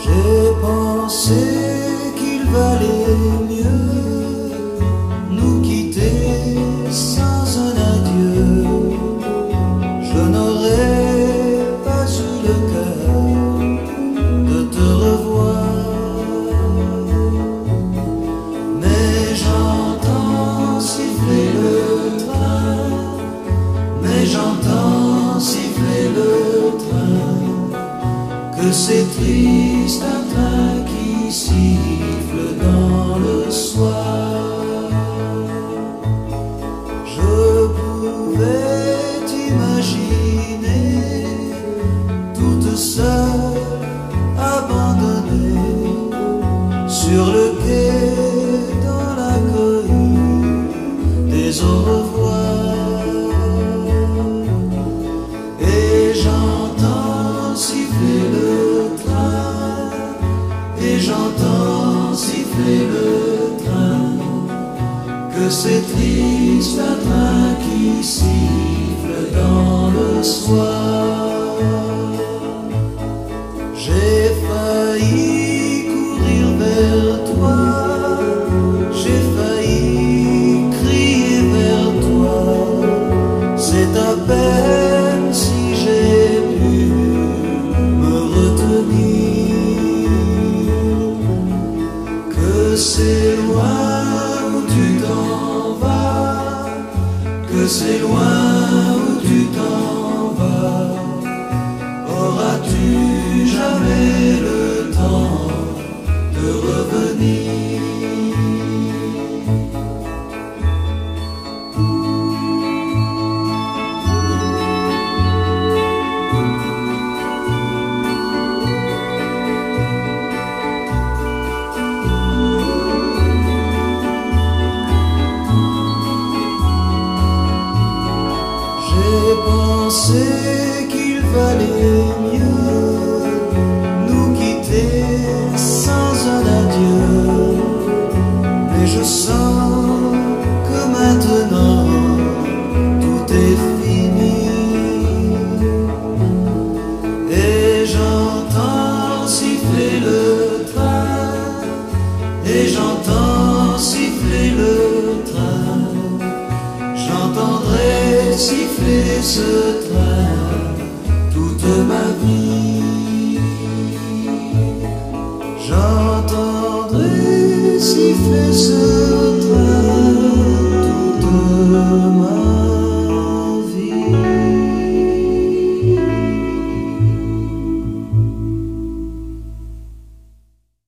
J'ai pensé qu'il valait mieux nous quitter sans un adieu. Je n'aurais pas eu le cœur de te revoir, mais j'entends siffler le train, mais j'entends siffler le train, que c'est triste un train qui siffle dans le soir. Je pouvais t'imaginer toute seule, abandonnée sur le quai dans la cohue des au revoir. Et j'entends siffler le train, et j'entends siffler le train, que c'est triste un train qui siffle dans le soir. J'ai failli courir vers toi, j'ai failli crier vers toi, c'est à peine si j'ai pu me retenir, que c'est loin où tu t'en vas, que c'est loin où tu t'en vas. Auras-tu jamais le temps de revenir? J'ai pensé qu'il valait mieux nous quitter sans un adieu, mais je sens que maintenant tout est fini, et j'entends siffler le train, et j'entends siffler le train, j'entendrai siffler ce train toute ma vie. J'entendrai siffler ce